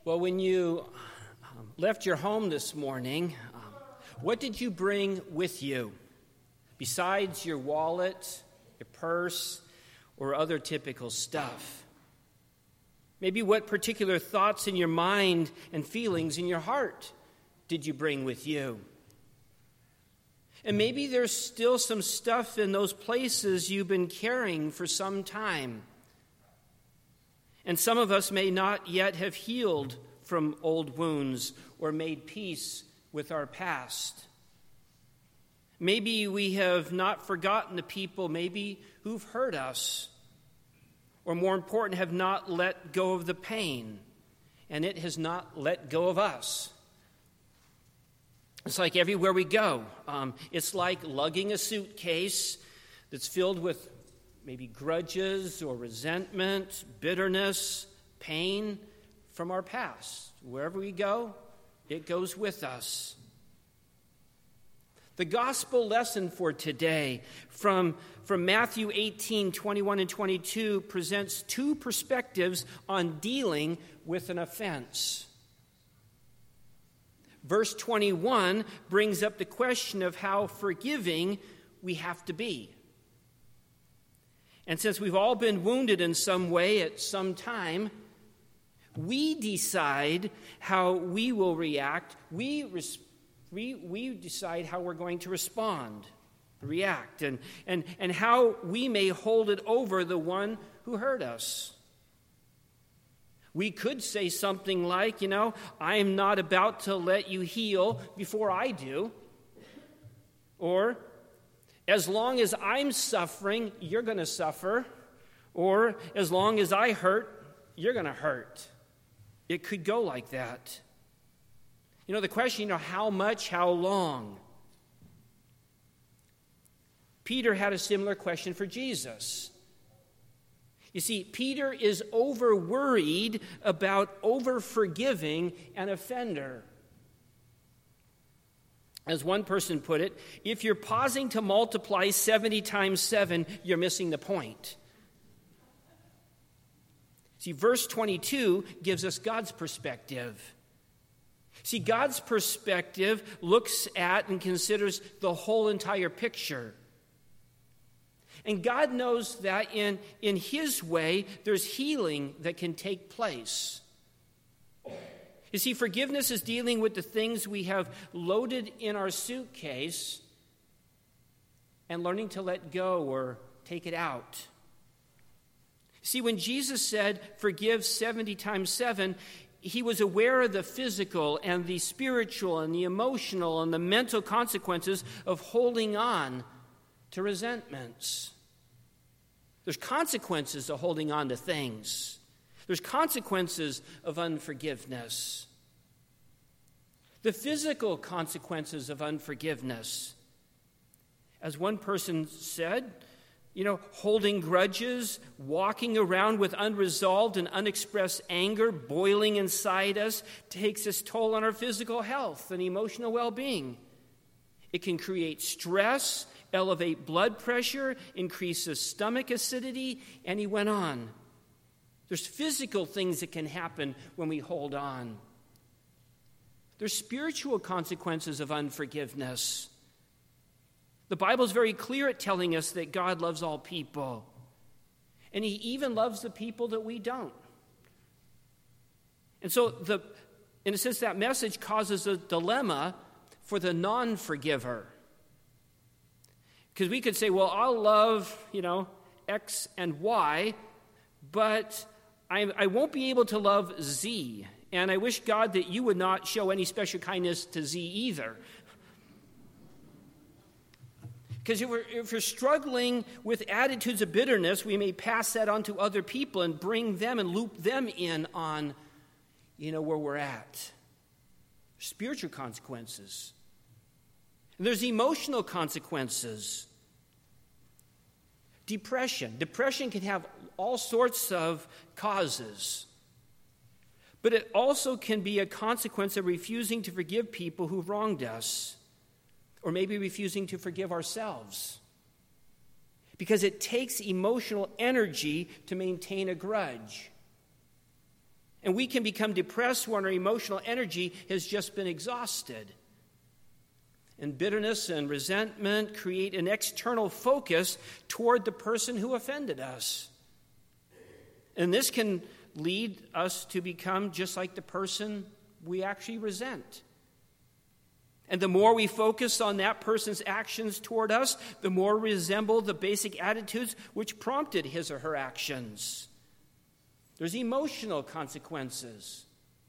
Well, when you left your home this morning, what did you bring with you besides your wallet, your purse, or other typical stuff? Maybe what particular thoughts in your mind and feelings in your heart did you bring with you? And maybe there's still some stuff in those places you've been carrying for some time. And some of us may not yet have healed from old wounds or made peace with our past. Maybe we have not forgotten the people maybe who've hurt us, or more important, have not let go of the pain, and it has not let go of us. It's like everywhere we go. It's like lugging a suitcase that's filled with maybe grudges or resentment, bitterness, pain from our past. Wherever we go, it goes with us. The gospel lesson for today from Matthew 18, 21 and 22 presents two perspectives on dealing with an offense. Verse 21 brings up the question of how forgiving we have to be. And since we've all been wounded in some way at some time, we decide how we will react. We decide how we're going to respond, react, and how we may hold it over the one who hurt us. We could say something like, I am not about to let you heal before I do. Or, as long as I'm suffering, you're going to suffer. Or, as long as I hurt, you're going to hurt. It could go like that. The question, how much, how long? Peter had a similar question for Jesus. You see, Peter is over-worried about over-forgiving an offender. As one person put it, if you're pausing to multiply 70 times 7, you're missing the point. See, verse 22 gives us God's perspective. See, God's perspective looks at and considers the whole entire picture. And God knows that in His way, there's healing that can take place. You see, forgiveness is dealing with the things we have loaded in our suitcase and learning to let go or take it out. See, when Jesus said, forgive 70 times 7, He was aware of the physical and the spiritual and the emotional and the mental consequences of holding on to resentments. There's consequences of holding on to things. There's consequences of unforgiveness. The physical consequences of unforgiveness. As one person said, holding grudges, walking around with unresolved and unexpressed anger boiling inside us takes its toll on our physical health and emotional well-being. It can create stress, elevate blood pressure, increases stomach acidity, and he went on. There's physical things that can happen when we hold on. There's spiritual consequences of unforgiveness. The Bible is very clear at telling us that God loves all people. And He even loves the people that we don't. And so, in a sense, that message causes a dilemma for the non-forgiver. Because we could say, well, I'll love, X and Y, but I won't be able to love Z. And I wish, God, that you would not show any special kindness to Z either. Because if we're struggling with attitudes of bitterness, we may pass that on to other people and bring them and loop them in on, where we're at. Spiritual consequences. And there's emotional consequences. Depression. Depression can have all sorts of causes. But it also can be a consequence of refusing to forgive people who wronged us. Or maybe refusing to forgive ourselves. Because it takes emotional energy to maintain a grudge. And we can become depressed when our emotional energy has just been exhausted. And bitterness and resentment create an external focus toward the person who offended us. And this can lead us to become just like the person we actually resent. And the more we focus on that person's actions toward us, the more we resemble the basic attitudes which prompted his or her actions. There's emotional consequences.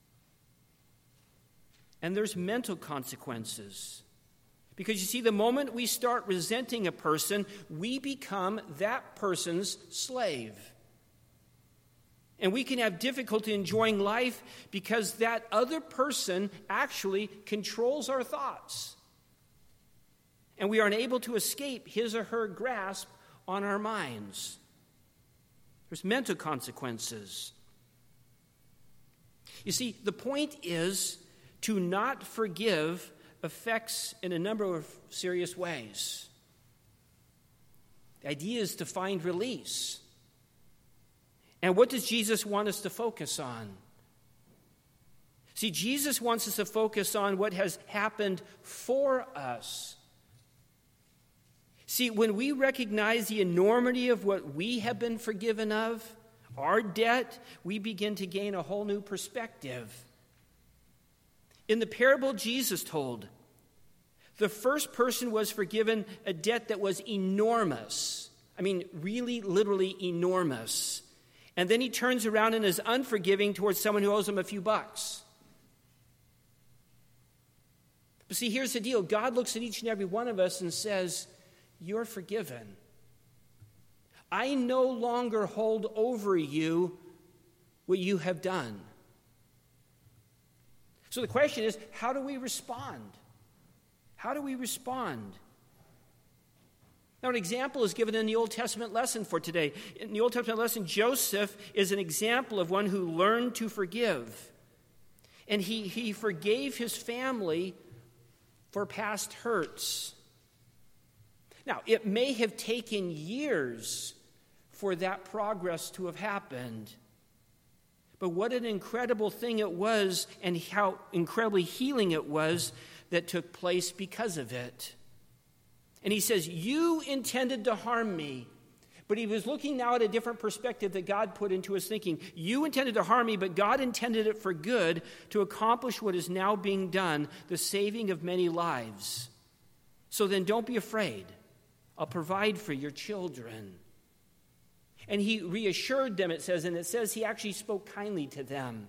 And there's mental consequences. Because you see, the moment we start resenting a person, we become that person's slave. And we can have difficulty enjoying life because that other person actually controls our thoughts. And we are unable to escape his or her grasp on our minds. There's mental consequences. You see, the point is to not forgive affects in a number of serious ways. The idea is to find release. And what does Jesus want us to focus on? See, Jesus wants us to focus on what has happened for us. See, when we recognize the enormity of what we have been forgiven of, our debt, we begin to gain a whole new perspective. In the parable Jesus told, the first person was forgiven a debt that was enormous. I mean, really, literally enormous. And then he turns around and is unforgiving towards someone who owes him a few bucks. But see, here's the deal. God looks at each and every one of us and says, you're forgiven. I no longer hold over you what you have done. So the question is, how do we respond? How do we respond? Now, an example is given in the Old Testament lesson for today. In the Old Testament lesson, Joseph is an example of one who learned to forgive. And he forgave his family for past hurts. Now, it may have taken years for that progress to have happened. But what an incredible thing it was, and how incredibly healing it was that took place because of it. And he says, you intended to harm me. But he was looking now at a different perspective that God put into his thinking. You intended to harm me, but God intended it for good to accomplish what is now being done, the saving of many lives. So then don't be afraid. I'll provide for your children. And he reassured them, it says, and it says he actually spoke kindly to them.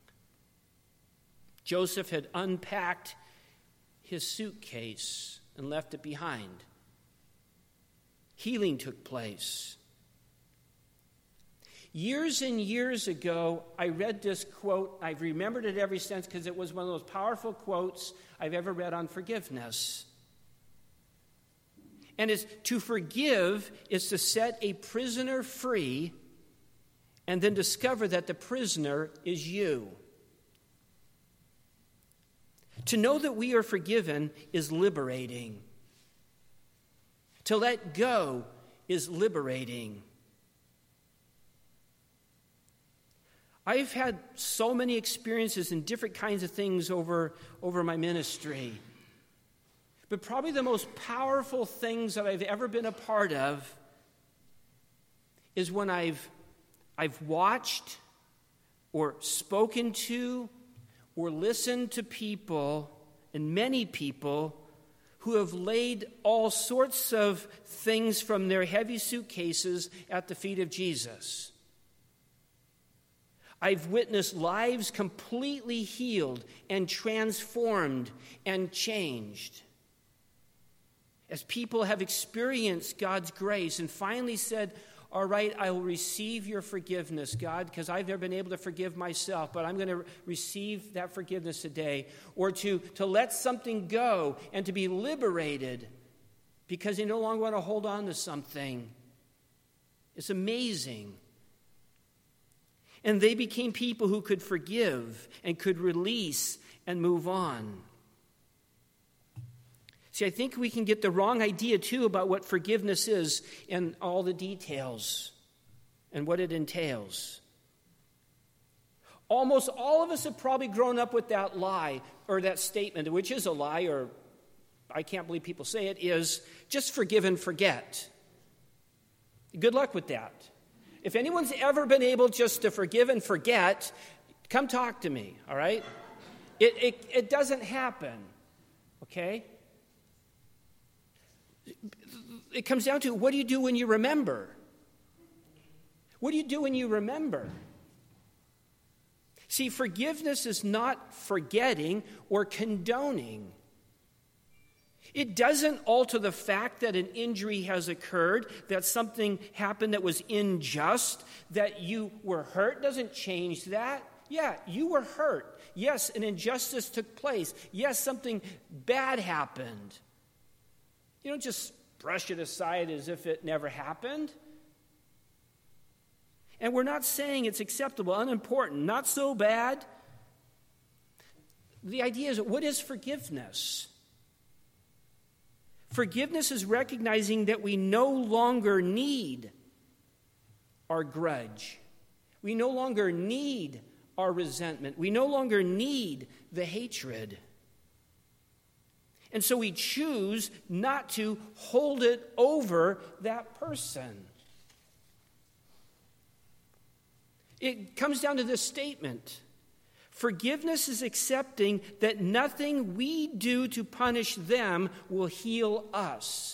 Joseph had unpacked his suitcase and left it behind. Healing took place. Years and years ago, I read this quote. I've remembered it ever since because it was one of the most powerful quotes I've ever read on forgiveness. And it's to forgive is to set a prisoner free and then discover that the prisoner is you. To know that we are forgiven is liberating. To let go is liberating. I've had so many experiences in different kinds of things over my ministry. But probably the most powerful things that I've ever been a part of is when I've watched or spoken to or listened to people, and many people, who have laid all sorts of things from their heavy suitcases at the feet of Jesus. I've witnessed lives completely healed and transformed and changed. As people have experienced God's grace and finally said, all right, I will receive your forgiveness, God, because I've never been able to forgive myself, but I'm going to receive that forgiveness today. Or to let something go and to be liberated because they no longer want to hold on to something. It's amazing. And they became people who could forgive and could release and move on. See, I think we can get the wrong idea, too, about what forgiveness is and all the details and what it entails. Almost all of us have probably grown up with that lie or that statement, which is a lie, or I can't believe people say it, is just forgive and forget. Good luck with that. If anyone's ever been able just to forgive and forget, come talk to me, all right? It doesn't happen, okay? It comes down to, what do you do when you remember? What do you do when you remember? See, forgiveness is not forgetting or condoning. It doesn't alter the fact that an injury has occurred, that something happened that was unjust, that you were hurt. It doesn't change that. Yeah, you were hurt. Yes, an injustice took place. Yes, something bad happened. You don't just brush it aside as if it never happened. And we're not saying it's acceptable, unimportant, not so bad. The idea is, what is forgiveness? Forgiveness is recognizing that we no longer need our grudge. We no longer need our resentment. We no longer need the hatred. And so we choose not to hold it over that person. It comes down to this statement. Forgiveness is accepting that nothing we do to punish them will heal us.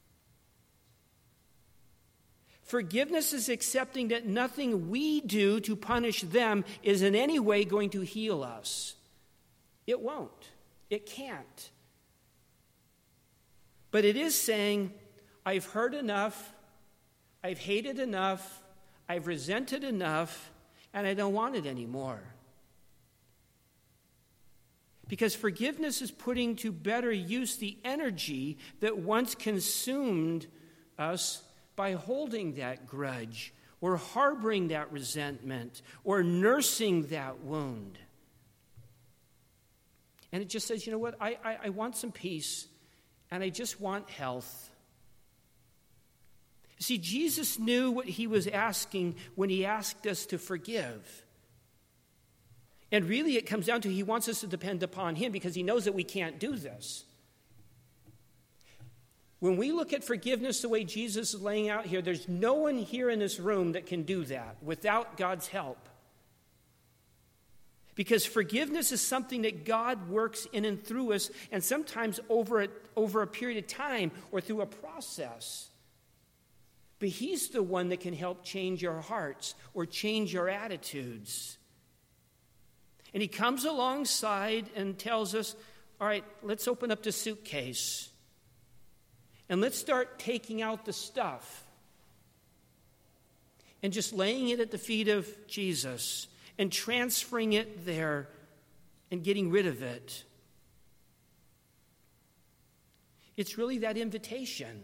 Forgiveness is accepting that nothing we do to punish them is in any way going to heal us. It won't. It can't. But it is saying, I've hurt enough, I've hated enough, I've resented enough, and I don't want it anymore. Because forgiveness is putting to better use the energy that once consumed us by holding that grudge or harboring that resentment or nursing that wound. And it just says, you know what, I want some peace and I just want health. See, Jesus knew what he was asking when he asked us to forgive. And really it comes down to he wants us to depend upon him because he knows that we can't do this. When we look at forgiveness the way Jesus is laying out here, there's no one here in this room that can do that without God's help. Because forgiveness is something that God works in and through us, and sometimes over a period of time or through a process. But he's the one that can help change our hearts or change our attitudes. And he comes alongside and tells us, all right, let's open up the suitcase. And let's start taking out the stuff. And just laying it at the feet of Jesus. And transferring it there. And getting rid of it. It's really that invitation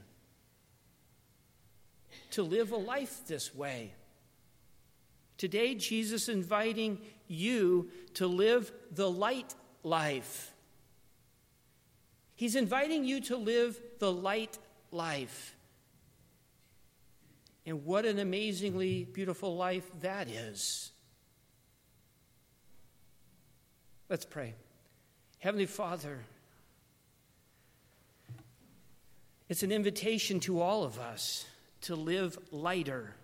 to live a life this way. Today, Jesus is inviting you to live the light life. He's inviting you to live the light life. And what an amazingly beautiful life that is. Let's pray. Heavenly Father, it's an invitation to all of us to live lighter.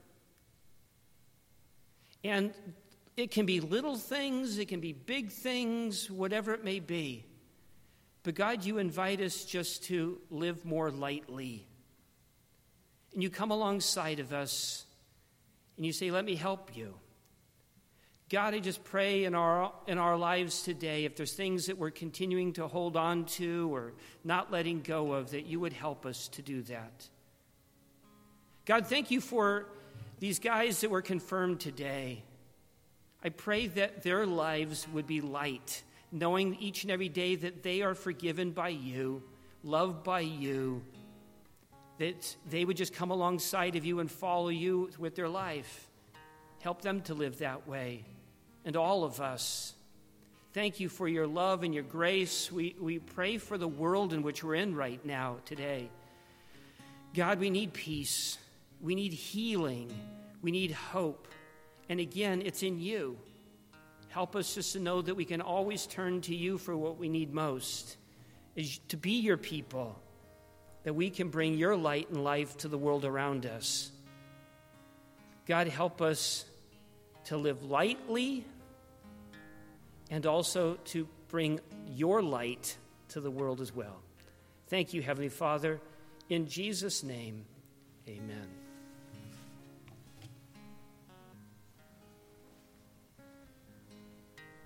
And it can be little things, it can be big things, whatever it may be. But God, you invite us just to live more lightly. And you come alongside of us and you say, let me help you. God, I just pray in our lives today, if there's things that we're continuing to hold on to or not letting go of, that you would help us to do that. God, thank you for these guys that were confirmed today. I pray that their lives would be light, knowing each and every day that they are forgiven by you, loved by you, that they would just come alongside of you and follow you with their life. Help them to live that way. And all of us, thank you for your love and your grace. We pray for the world in which we're in right now today. God, we need peace. We need healing. We need hope. And again, it's in you. Help us just to know that we can always turn to you for what we need most, is to be your people, that we can bring your light and life to the world around us. God, help us to live lightly and also to bring your light to the world as well. Thank you, Heavenly Father. In Jesus' name, amen.